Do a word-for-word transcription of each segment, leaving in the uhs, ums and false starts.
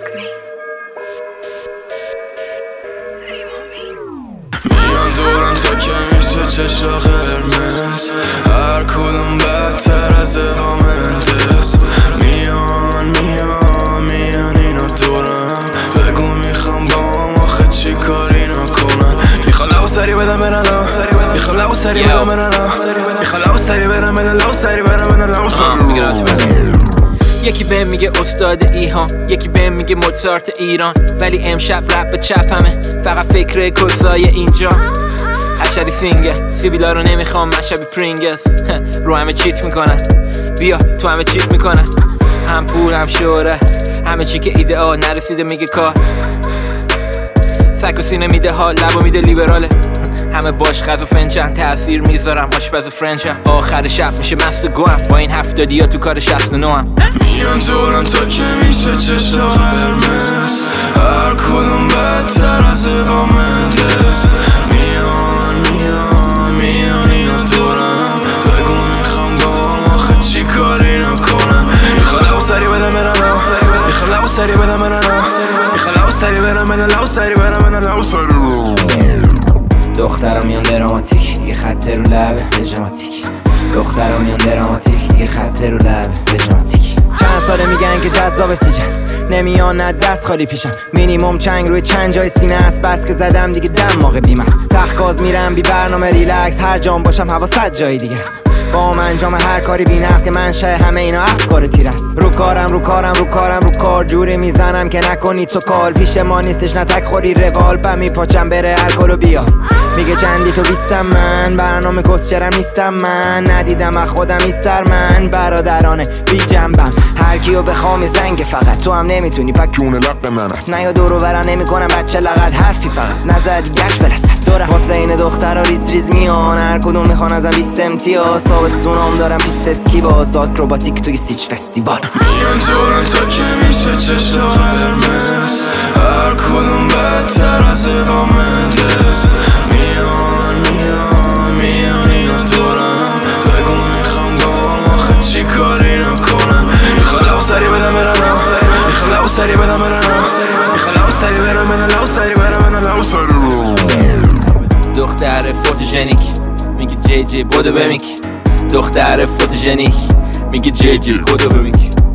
میان دورم تا که میشه چشا قرمز، هر کدوم بدتر از وامندس. میان میان میان اینا دورم، بگو میخوام با هم آخه چی کاری نکنم. میخوام لبو سری بدم برن میخوام لبو سری بدم برن میخوام لبو سری بدم بدن لبو سری بدم بدن لبو سری. یکی بهم میگه استاد ایهان، یکی بهم میگه موزارت ایران، ولی امشب رپ به چپمه، فقط فکر کسای اینجا. حشری سینگه سیبیلا رو نمیخوام، مشبی پرینگز رو همه چیت میکنن، بیا تو همه چیت میکنن. هم پول هم شهرت، همه چی که ایدئال نرسیده میگه کار. سک و سینه میده ها، لبو میده لیبراله. همه باش خز و فنجان تأثیر میذارم، آشپز و فرنجم. آخر شب میشه مست گوهم، با این هفتادی ها تو کار شصت و نه هم. میان دورم تا که میشه چشا قرمز، هر کدوم بدتر از وامندس. میان میان میان اینا دورم، بگو میخوام با هم آخه چی کاری نکنم. میخوام لبو سری بدم برن میخوام لبو سری بدم برن میخوام لبو سری بدم بدن لبو سری بدم بدن لبو سری. دخترم میان دراماتیک دیگه خط رو لبه بجاماتیک. دخترم میان دراماتیک دیگه خط رو لبه بجاماتیک. چند ساله میگن که جذاب سیجن، نمیان نه دست خالی پیشم. مینیمم چنگ روی چند جای سینه است، بس که زدم دیگه دماغ بیم است. تخگاز میرم بی برنامه ریلکس، هر جام باشم هوا صد جای دیگه است. با من انجام هر کاری بی نفس که منشه همه اینا افکار تیر است. رو کارم رو کارم رو کارم رو کار جوری میزنم که نکنی تو کال. پیش ما نیستش نتک خوری روال، پا میپاچم بره الکل و بیا. میگه چندی تو بیستم من، برنامه کسچرم نیستم من. ندیدم از خودم ایستر من، برادرانه بی جنبم. هر کیو بخوام زنگ فقط تو هم نمیتونی پک جون لق منم. نه یا دورو برا نمیکنم بچه لقد حرفی فقط نزد گش برسد دورم. واسه این دخترا ریز ریز میان، هر کدوم میخوان ازم بیست امتیاز. تابستونام دارم پیست اسکی باز، آکروباتیک توی سیچ فستیوال. میان دورم تا که میشه چشا قرمز، هر کدوم بدتر از وامندس. میان میان میان اینا دورم، بگو میخوام با هم آخه چی کاری نکنم. میخوام لبو سری بدم برن میخوام لبو سری بدم برن میخوام لبو سری بدم بدن لبو سری بدم بدن لبو سری. دختر فوتوژنیک میگه جی جی بودو بمیک. دختر فوتوژنیک میگه جی جی بودو بمیک.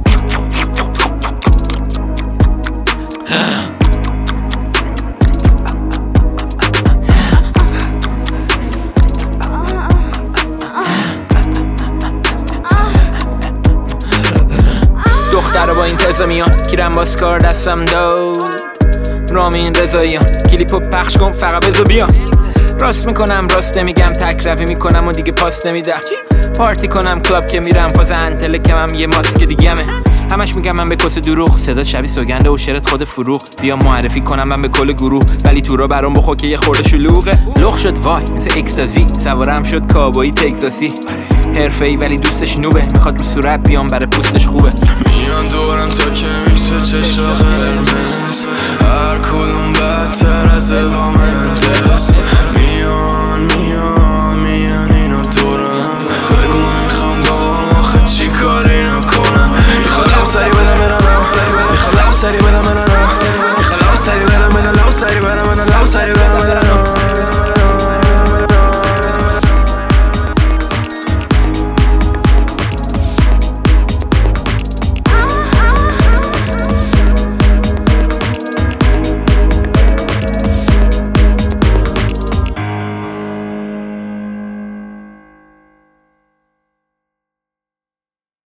دختر با این تزا میان، کیرم باسکار دستم داد. رامین رضاییان کلیپو پخش کن فقط بزو بیان. راست میکنم راست نمیگم، تک روی میکنم و دیگه پاس نمیدم. پارتی کنم کلاب که میرم، فاز انتله کمم یه ماسک دیگه‌مه. همش میگم من به کس دروغ، صدا شبیه سوگنده و شعرت خود فروغ. بیا معرفی کنم من به کل گروه، ولی تو را برام بخور که یه خورده شلوغه. لخ شد وای مثل اکستازی، سوارم شد کابایی تگزاسی. حرفه‌ای ولی دوستش نوبه، میخواد رو صورت بیام برای پوستش خوبه. میان دورم تا که میشه چشا قرمز، هر کدوم بدتر از وامندس. میان میان میان اینا دورم، بگو میخوام با هم آخه چی کاری نکنم. میخوام لبو سری